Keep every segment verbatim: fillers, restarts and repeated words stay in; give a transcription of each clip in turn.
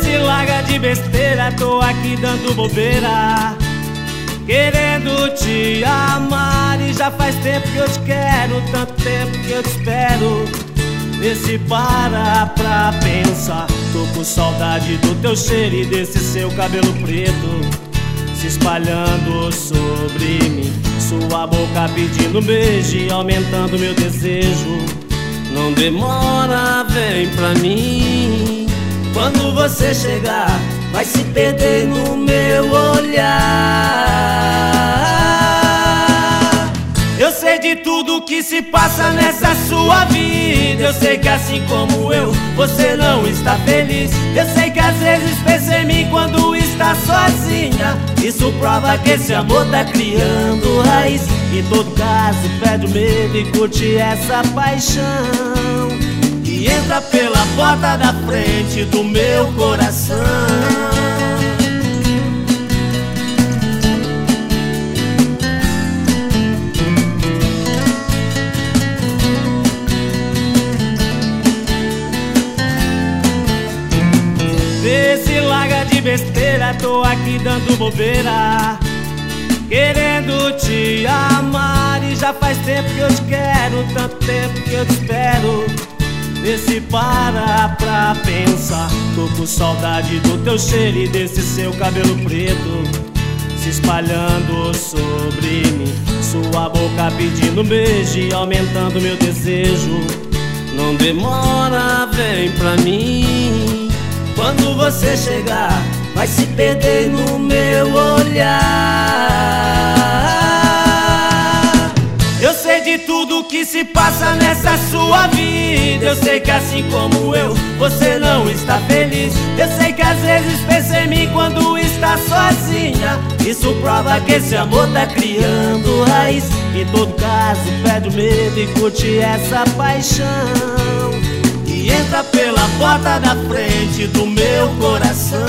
se larga de besteira, tô aqui dando bobeira, querendo te amar. E já faz tempo que eu te quero, tanto tempo que eu te espero. Vê se para pra pensar. Tô com saudade do teu cheiro e desse seu cabelo preto se espalhando sobre mim. Sua boca pedindo beijo e aumentando meu desejo. Não demora, vem pra mim. Quando você chegar, vai se perder no meu olhar. Eu sei de tudo que se passa nessa sua vida. Eu sei que assim como eu, você não está feliz. Eu sei que às vezes pensa em mim quando está sozinha. Isso prova que esse amor tá criando raiz. Em todo caso, perde o medo e curte essa paixão que entra pela porta da frente do meu coração. Vê se larga de besteira, tô aqui dando bobeira, querendo te amar. E já faz tempo que eu te quero, tanto tempo que eu te espero. Vê se para pra pensar. Tô com saudade do teu cheiro e desse seu cabelo preto se espalhando sobre mim. Sua boca pedindo beijo e aumentando meu desejo. Não demora, vem pra mim. Quando você chegar, vai se perder no meu olhar. Eu sei de tudo que se passa nessa sua vida. Eu sei que assim como eu, você não está feliz. Eu sei que às vezes pensa em mim quando está sozinha. Isso prova que esse amor tá criando raiz. Em todo caso, perde o medo e curte essa paixão que entra pela porta da frente do meu coração.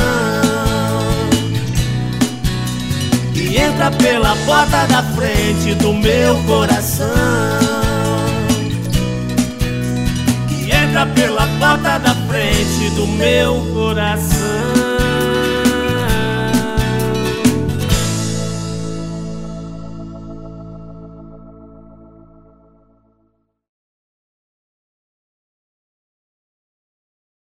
Que entra pela porta da frente do meu coração. Que entra pela porta da frente do meu coração.